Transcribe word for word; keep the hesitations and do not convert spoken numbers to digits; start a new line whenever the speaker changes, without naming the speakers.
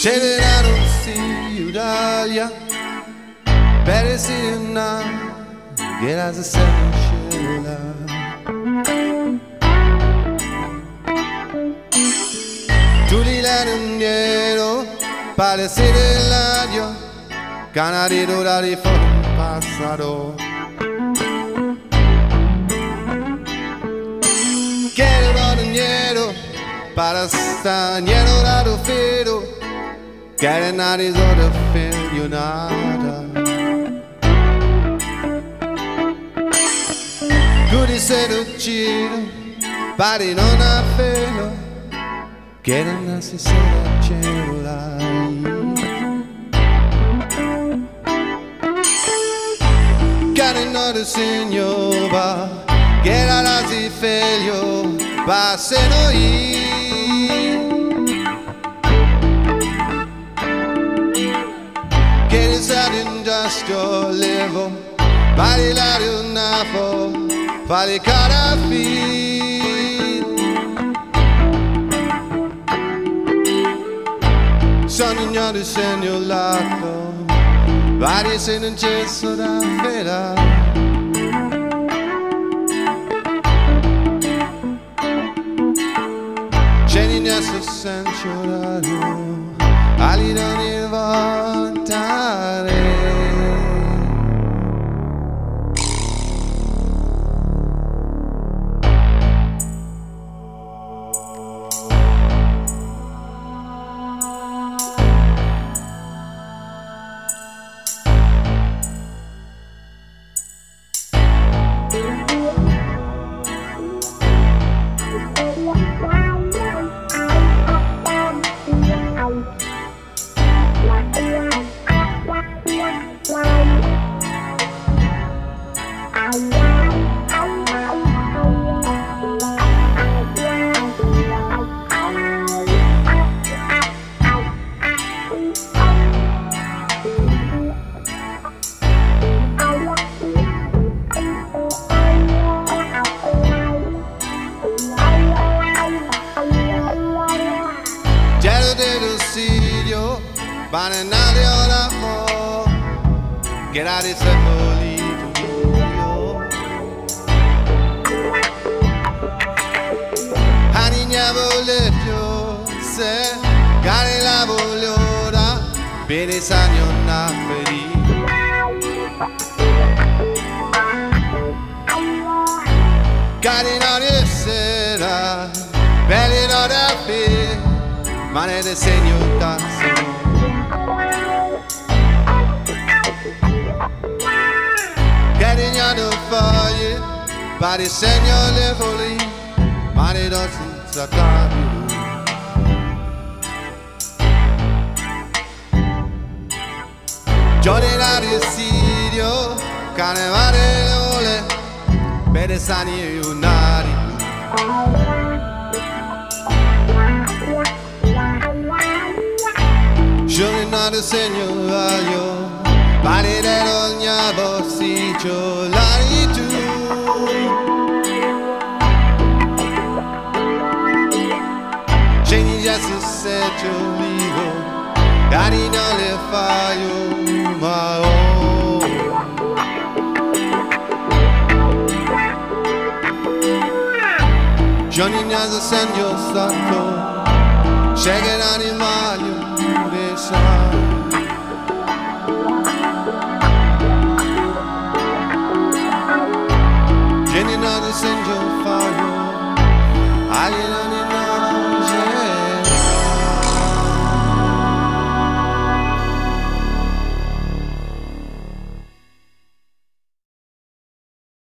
Sceglierà non si Italia, per si una, che la si scelta. Tu li lani indietro, pare si dell'adio, canari dorati fuori passato. Che vado indietro, para sta indietro da tu fido. Getting out is all the failure nada. Good is seducido, pari non ha felo. Getting out si sera cellulari. Getting out the signora, get out as si failure, passano i. Industrial level, body like you nafo, body cara feet. Sogno di segno lato, body se non c'è soda fera. C'è in esso sensuale, ali non inventare. Bananale ora mo, che la risolito io. Anigna voleggio, se care la vogliola, bene sagno na ferì. Cari non essere, belli non è fe, ma ne disegno tasso. Foglie, pari segno le folli, ma ne do senza cambio. Giorni da residio, carnevale le ole, per sani e unari. Giorni da segno vaglio, pari dell'ogna bossiccio, l'ari tu. Scegli già su seggio vivo, cari non le fai ma oh. Giorni naso segno stato, scegli l'animaglio.